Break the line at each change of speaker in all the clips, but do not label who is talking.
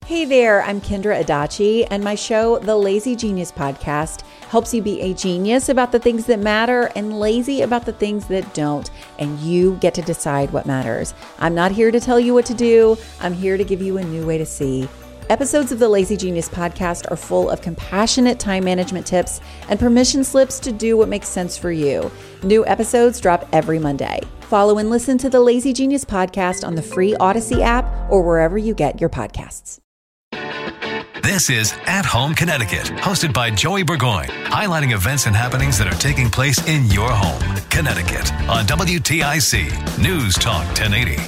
Hey there, I'm Kendra Adachi, and my show, The Lazy Genius Podcast, helps you be a genius about the things that matter and lazy about the things that don't, and you get to decide what matters. I'm not here to tell you what to do. I'm here to give you a new way to see. Episodes of the Lazy Genius Podcast are full of compassionate time management tips and permission slips to do what makes sense for you. New episodes drop every Monday. Follow and listen to the Lazy Genius Podcast on the free Odyssey app or wherever you get your podcasts.
This is At Home Connecticut, hosted by Joey Burgoyne, highlighting events and happenings that are taking place in your home, Connecticut, on WTIC News Talk 1080.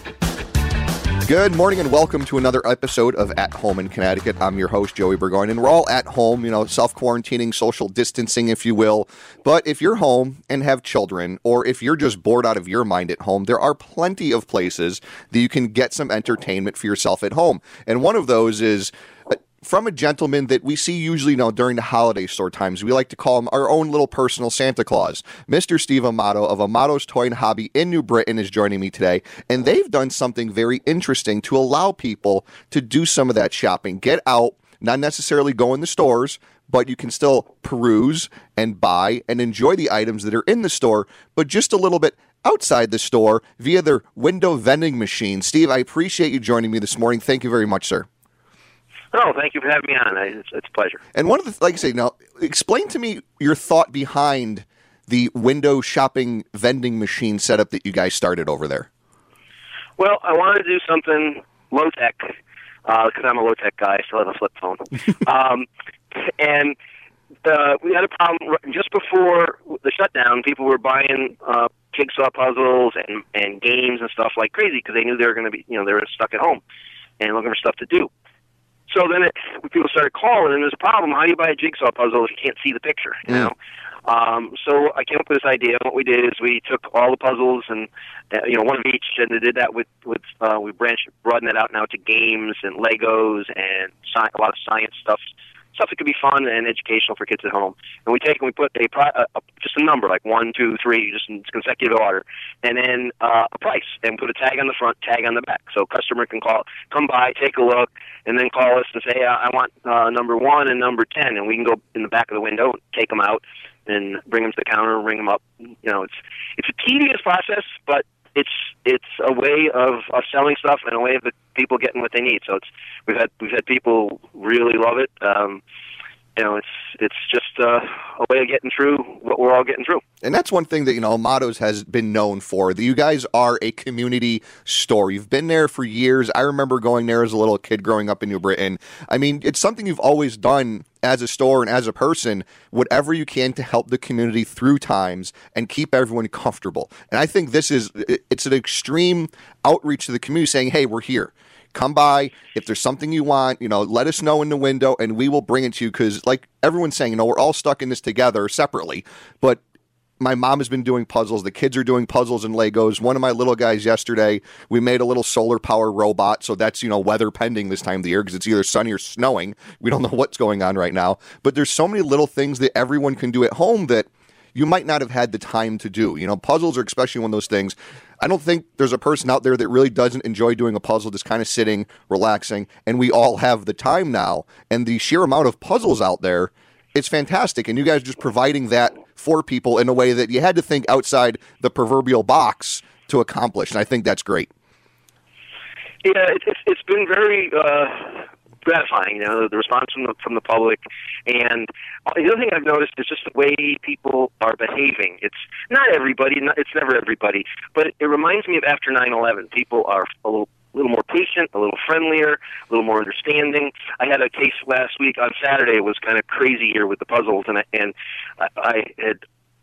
Good morning and welcome to another episode of At Home in Connecticut. I'm your host, Joey Burgoyne, and we're all at home, self-quarantining, social distancing, if you will. But if you're home and have children, or if you're just bored out of your mind at home, there are plenty of places that you can get some entertainment for yourself at home. And one of those is from a gentleman that we see usually during the holiday store times. We like to call him our own little personal Santa Claus. Mr. Steve Amato of Amato's Toy and Hobby in New Britain is joining me today, and they've done something very interesting to allow people to do some of that shopping. Get out, not necessarily go in the stores, but you can still peruse and buy and enjoy the items that are in the store, but just a little bit outside the store via their window vending machine. Steve, I appreciate you joining me this morning. Thank you very much, sir.
Oh, thank you for having me on. It's a pleasure.
And one of the, like I say, now explain to me your thought behind the window shopping vending machine setup that you guys started over there.
Well, I wanted to do something low tech because I'm a low tech guy. I still have a flip phone, and we had a problem just before the shutdown. People were buying jigsaw puzzles and games and stuff like crazy because they knew they were going to be, they were stuck at home and looking for stuff to do. So then people started calling, and there's a problem. How do you buy a jigsaw puzzle if you can't see the picture? So I came up with this idea. What we did is we took all the puzzles and one of each, and they did that with we broadened it out now to games and Legos and a lot of science stuff that could be fun and educational for kids at home. And we put just a number like 1, 2, 3, just in consecutive order, and then a price, and put a tag on the front, tag on the back, so a customer can come by, take a look, and then call us and say, I want number 1 and number 10, and we can go in the back of the window, take them out, and bring them to the counter, ring them up. It's a tedious process, but it's a way of selling stuff and a way of the people getting what they need. So we've had people really love it. It's just a way of getting through what we're all getting through.
And that's one thing that Amato's has been known for. That you guys are a community store. You've been there for years. I remember going there as a little kid growing up in New Britain. I mean, it's something you've always done as a store and as a person, whatever you can to help the community through times and keep everyone comfortable. And I think it's an extreme outreach to the community saying, hey, we're here. Come by. If there's something you want, let us know in the window and we will bring it to you. Because like everyone's saying, we're all stuck in this together separately. But my mom has been doing puzzles. The kids are doing puzzles and Legos. One of my little guys yesterday, we made a little solar power robot. So that's, weather pending this time of the year because it's either sunny or snowing. We don't know what's going on right now. But there's so many little things that everyone can do at home that you might not have had the time to do. Puzzles are especially one of those things. I don't think there's a person out there that really doesn't enjoy doing a puzzle, just kind of sitting, relaxing, and we all have the time now. And the sheer amount of puzzles out there, it's fantastic. And you guys are just providing that for people in a way that you had to think outside the proverbial box to accomplish. And I think that's great.
Yeah, it's been very gratifying, the response from the public. And the other thing I've noticed is just the way people are behaving. It's not everybody, it's never everybody, but it reminds me of after 9/11. People are a little more patient, a little friendlier, a little more understanding. I had a case last week on Saturday. It was kind of crazy here with the puzzles, and I had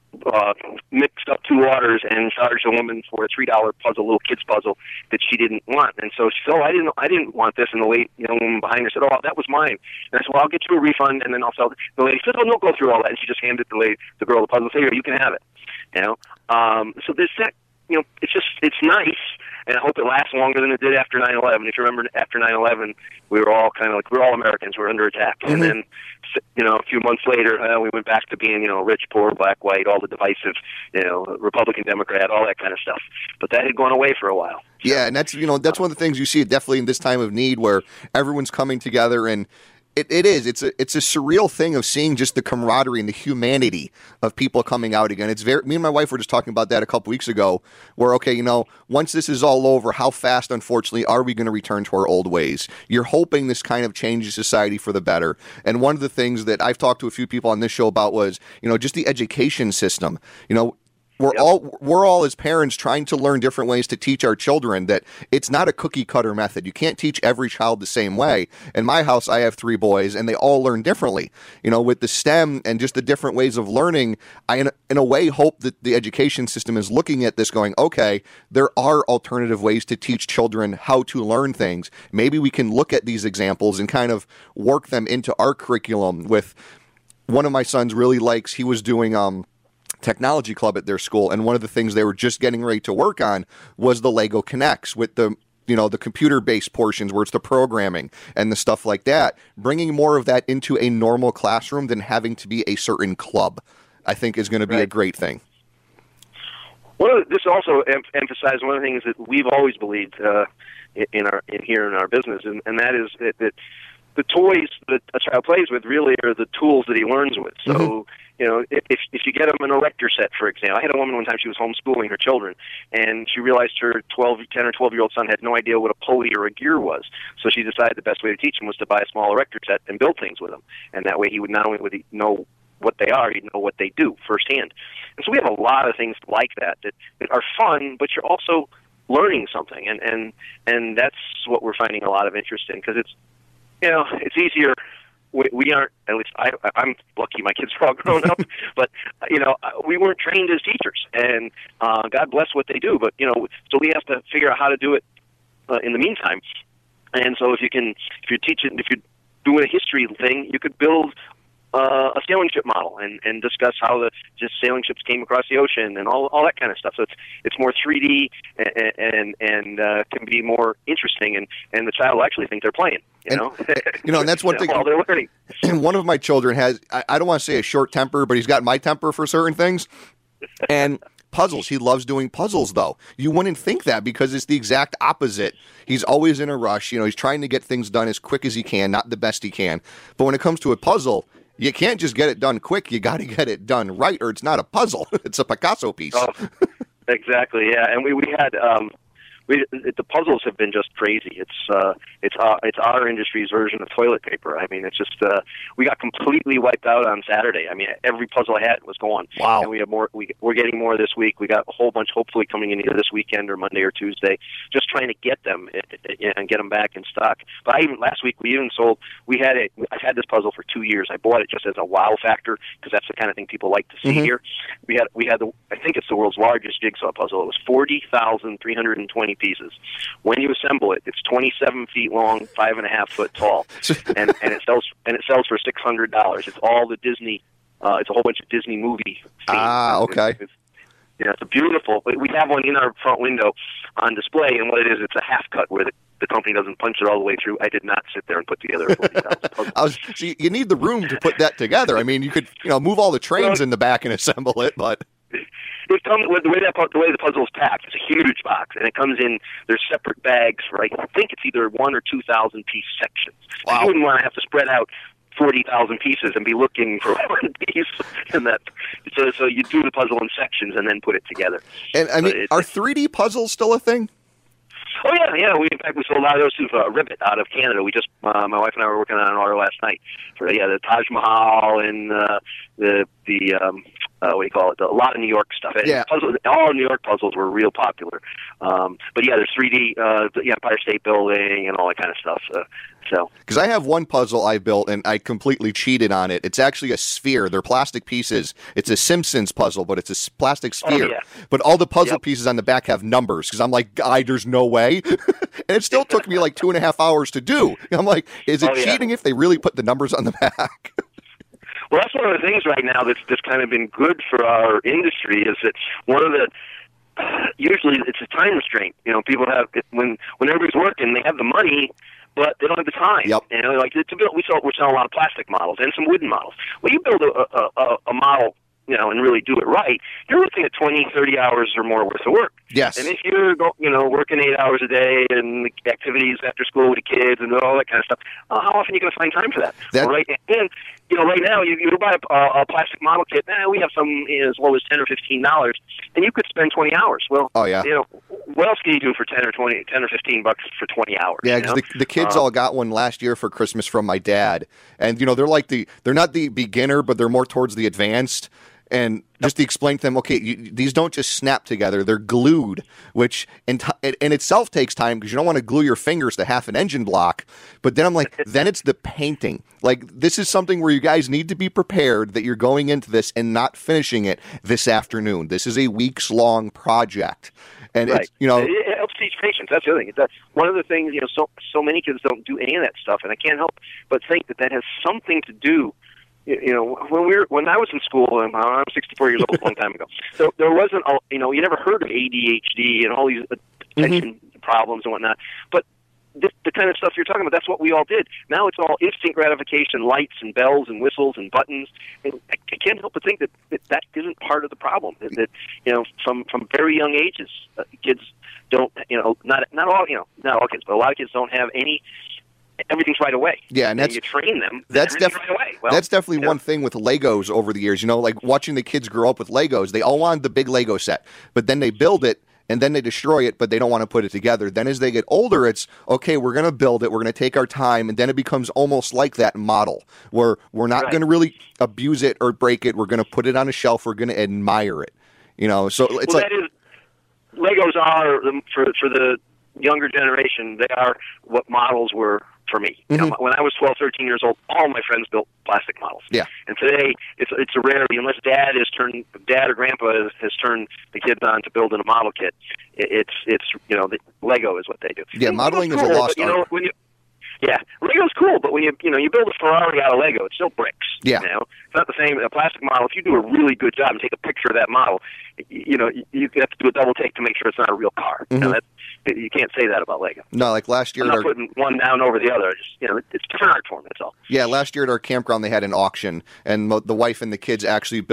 mixed up 2 orders and charged a woman for a $3 puzzle, little kid's puzzle that she didn't want. And so she said, I didn't want this. And the lady, woman behind her said, that was mine. And I said, well, I'll get you a refund, and then I'll sell it. The lady said, no, go through all that. And she just handed the girl the puzzle and said, here, you can have it. So there's that, it's nice. and I hope it lasts longer than it did after 9/11. If you remember, after 9/11, we were all kind of like, we're all Americans, we're under attack.
Mm-hmm.
And then, a few months later, we went back to being, rich, poor, black, white, all the divisive, Republican, Democrat, all that kind of stuff. But that had gone away for a while.
Yeah, and that's one of the things you see definitely in this time of need where everyone's coming together, and it's a surreal thing of seeing just the camaraderie and the humanity of people coming out again. Me and my wife were just talking about that a couple weeks ago, where, once this is all over, how fast, unfortunately, are we going to return to our old ways? You're hoping this kind of changes society for the better. And one of the things that I've talked to a few people on this show about was, just the education system. We're all as parents trying to learn different ways to teach our children that it's not a cookie cutter method. You can't teach every child the same way. In my house, I have 3 boys, and they all learn differently. With the STEM and just the different ways of learning, I in a way hope that the education system is looking at this going, okay, there are alternative ways to teach children how to learn things. Maybe we can look at these examples and kind of work them into our curriculum. With one of my sons really likes, he was doing technology club at their school, and one of the things they were just getting ready to work on was the Lego Connects with the the computer-based portions where it's the programming and the stuff like that. Bringing more of that into a normal classroom than having to be a certain club, I think is going to be a great thing.
This also emphasizes one of the things that we've always believed in our business, and that is that the toys that a child plays with really are the tools that he learns with. So, if you get them an erector set, for example. I had a woman one time, she was homeschooling her children, and she realized her 10 or 12-year-old son had no idea what a pulley or a gear was. So she decided the best way to teach him was to buy a small erector set and build things with them. And that way he would not only know what they are, he'd know what they do firsthand. And so we have a lot of things like that are fun, but you're also learning something. And that's what we're finding a lot of interest in, because it's, it's easier. We aren't, at least I'm lucky my kids are all grown up, but, we weren't trained as teachers, and God bless what they do, but, so we have to figure out how to do it in the meantime. And so if you're doing a history thing, you could build a sailing ship model and discuss how the sailing ships came across the ocean and all that kind of stuff. So it's more 3D and can be more interesting, and the child will actually think they're playing. And
that's one thing.
While they're learning.
And one of my children has, I don't want to say a short temper, but he's got my temper for certain things. And puzzles. He loves doing puzzles, though. You wouldn't think that, because it's the exact opposite. He's always in a rush. He's trying to get things done as quick as he can, not the best he can. But when it comes to a puzzle, you can't just get it done quick. You got to get it done right, or it's not a puzzle. It's a Picasso piece.
Oh, exactly. Yeah, and we had the puzzles have been just crazy. It's our industry's version of toilet paper. I mean, it's just we got completely wiped out on Saturday. I mean, every puzzle I had was gone.
Wow.
And we have more. We're getting more this week. We got a whole bunch, hopefully coming in either this weekend or Monday or Tuesday. Just trying to get them and get them back in stock. But last week we even sold. I've had this puzzle for 2 years. I bought it just as a wow factor, because that's the kind of thing people like to see here. We had I think it's the world's largest jigsaw puzzle. It was 40,320 pieces. When you assemble it, it's 27 feet long, 5.5 foot tall, and it sells for $600. It's all the Disney. It's a whole bunch of Disney movie themes.
Ah, okay.
It's a beautiful. We have one in our front window on display, and what it is, it's a half cut where the company doesn't punch it all the way through. I did not sit there and put together a 40,000 puzzle.
See, you need the room to put that together. I mean, you could move all the trains in the back and assemble it, but.
It comes with the way the puzzle is packed. It's a huge box, and it comes in. There's separate bags for, I think it's either 1,000 or 2,000 piece sections.
Wow.
You wouldn't want to have to spread out 40,000 pieces and be looking for one piece. And that, so you do the puzzle in sections and then put it together.
And I mean, are 3D puzzles still a thing?
Oh yeah. We sold a lot of those to Ribbit out of Canada. We just my wife and I were working on an order last night for the Taj Mahal and the what do you call it? A lot of New York stuff.
Yeah.
All New York puzzles were real popular. But yeah, there's 3D, the Empire State Building and all that kind of stuff. Because
I have one puzzle I built and I completely cheated on it. It's actually a sphere. They're plastic pieces. It's a Simpsons puzzle, but it's a plastic sphere.
Oh, yeah.
But all the puzzle pieces on the back have numbers, because I'm like, there's no way. And it still took me like 2.5 hours to do. I'm like, is it cheating if they really put the numbers on the back?
Well, that's one of the things right now that's kind of been good for our industry, is that one of the usually it's a time restraint. People have when everybody's working, they have the money, but they don't have the time.
Yep.
Like to build, we sell a lot of plastic models and some wooden models. Well, you build a model, and really do it right, you're looking at 20, 30 hours or more worth of work.
Yes.
And if you're, working 8 hours a day and the activities after school with the kids and all that kind of stuff, how often are you going to find time for that? Right. And, right now, you buy a plastic model kit, we have some as low as $10 or $15, and you could spend 20 hours. Well,
oh, yeah.
What else can you do for 10 or $15 for 20 hours?
Yeah, because the kids all got one last year for Christmas from my dad. And, they're not the beginner, but they're more towards the advanced. And just to explain to them, okay, these don't just snap together; they're glued, which in itself takes time because you don't want to glue your fingers to half an engine block. But then I'm like, then it's the painting. Like, this is something where you guys need to be prepared that you're going into this and not finishing it this afternoon. This is a weeks-long project, and
right.
It
helps teach patience. That's the other thing. That's one of the things. So many kids don't do any of that stuff, and I can't help but think that has something to do. When I was in school, I'm 64 years old, a long time ago. So there wasn't, you never heard of ADHD and all these attention problems and whatnot. But the kind of stuff you're talking about, that's what we all did. Now it's all instant gratification, lights and bells and whistles and buttons. And I can't help but think that isn't part of the problem. That from very young ages, kids don't, not all kids, but a lot of kids don't have any. Everything's right away.
Yeah, and
you train them.
That's
right away. Well,
that's definitely one thing with Legos over the years. Like watching the kids grow up with Legos, they all wanted the big Lego set, but then they build it and then they destroy it, but they don't want to put it together. Then as they get older, it's okay. We're going to build it. We're going to take our time, and then it becomes almost like that model where we're not going to really abuse it or break it. We're going to put it on a shelf. We're going to admire it. So it's
Legos are for the younger generation. They are what models were for me. When I was 12, 13 years old, all my friends built plastic models.
Yeah.
And today, it's a rarity. Unless dad or grandpa has turned the kids on to building a model kit, it's the Lego is what they do.
Yeah, modeling is a lost art.
Yeah, Lego's cool, but when you build a Ferrari out of Lego, it's still bricks.
Yeah.
It's not the same. A plastic model, if you do a really good job and take a picture of that model, you have to do a double take to make sure it's not a real car. You can't say that about Lego.
No, like last year,
I'm not putting one down over the other. It's different art form. That's all.
Yeah, last year at our campground they had an auction, and the wife and the kids actually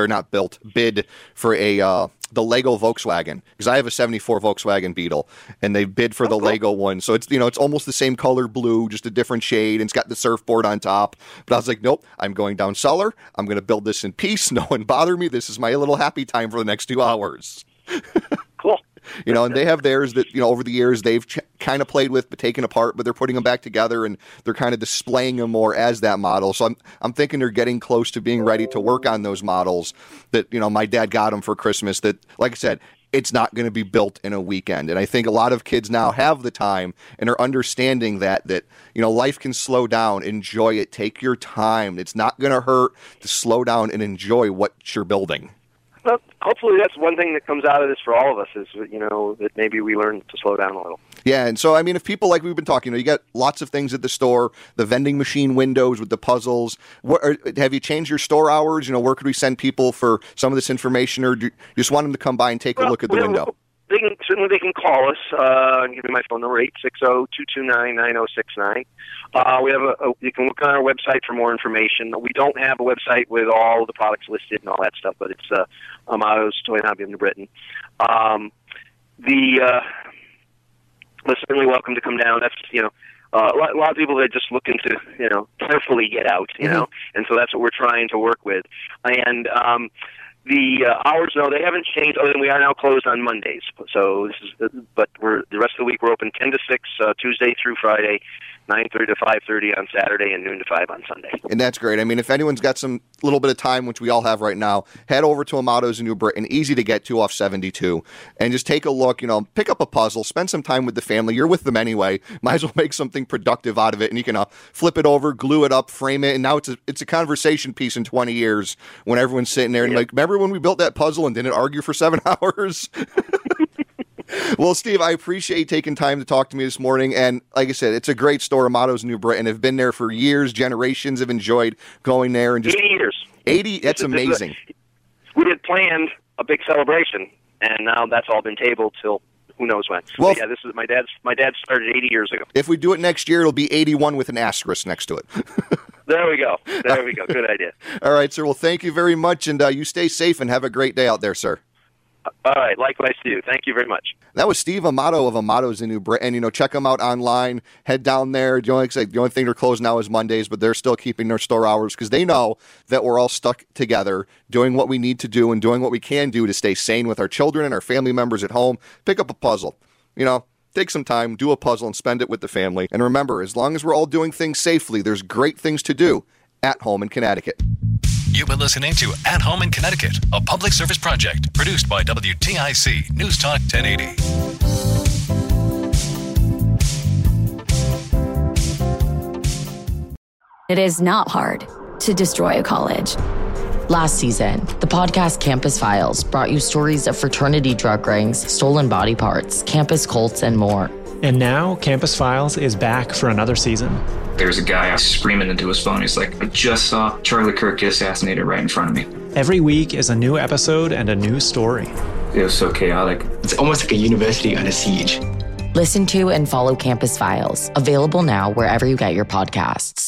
bid for the Lego Volkswagen, because I have a '74 Volkswagen Beetle, and they bid for the Lego one. So it's it's almost the same color blue, just a different shade, and it's got the surfboard on top. But I was like, nope, I'm going down cellar. I'm going to build this in peace. No one bother me. This is my little happy time for the next 2 hours.
Cool.
And they have theirs that, over the years they've kind of played with but taken apart, but they're putting them back together and they're kind of displaying them more as that model. So I'm thinking they're getting close to being ready to work on those models that, my dad got them for Christmas that, like I said, it's not going to be built in a weekend. And I think a lot of kids now have the time and are understanding that life can slow down, enjoy it, take your time. It's not going to hurt to slow down and enjoy what you're building.
Well, hopefully that's one thing that comes out of this for all of us is, that maybe we learn to slow down a little.
Yeah, and so, if people, like we've been talking, you got lots of things at the store, the vending machine windows with the puzzles. Have you changed your store hours? Where could we send people for some of this information, or do you just want them to come by and take a look at the window?
They can call us. Give me my phone number, 860-229-9069. We have you can look on our website for more information. We don't have a website with all the products listed and all that stuff, but it's Amato's Toy and Hobby of New Britain. They're certainly welcome to come down. That's a lot of people that are just looking to carefully get out, and so that's what we're trying to work with. And the hours, no, they haven't changed. Other than we are now closed on Mondays. So but the rest of the week we're open 10 to 6 Tuesday through Friday, 9:30 to 5:30 on Saturday, and noon to 5 on Sunday.
And that's great. If anyone's got some little bit of time, which we all have right now, head over to Amato's in New Britain, easy to get to off 72, and just take a look. Pick up a puzzle, spend some time with the family. You're with them anyway. Might as well make something productive out of it, and you can flip it over, glue it up, frame it, and now it's a conversation piece in 20 years when everyone's sitting there and remember when we built that puzzle and didn't argue for 7 hours? Well, Steve, I appreciate you taking time to talk to me this morning. And like I said, it's a great store. Amato's New Britain. Have been there for years. Generations have enjoyed going there. And just
80 years.
80, that's amazing.
We had planned a big celebration and now that's all been tabled till who knows when.
Well,
but yeah, this is my dad started 80 years ago.
If we do it next year, it'll be 81 with an asterisk next to it.
There we go. Good idea.
All right, sir. Well, thank you very much, and you stay safe and have a great day out there, sir.
All right, likewise to you. Thank you very much.
That was Steve Amato of Amato's in New Britain. Check them out online. Head down there. The only thing they're closed now is Mondays, but they're still keeping their store hours because they know that we're all stuck together doing what we need to do and doing what we can do to stay sane with our children and our family members at home. Pick up a puzzle. Take some time, do a puzzle, and spend it with the family. And remember, as long as we're all doing things safely, there's great things to do at home in Connecticut.
You've been listening to At Home in Connecticut, a public service project produced by WTIC News Talk 1080.
It is not hard to destroy a college.
Last season, the podcast Campus Files brought you stories of fraternity drug rings, stolen body parts, campus cults, and more.
And now, Campus Files is back for another season.
There's a guy screaming into his phone. He's like, I just saw Charlie Kirk get assassinated right in front of me.
Every week is a new episode and a new story.
It was so chaotic.
It's almost like a university under siege.
Listen to and follow Campus Files, available now wherever you get your podcasts.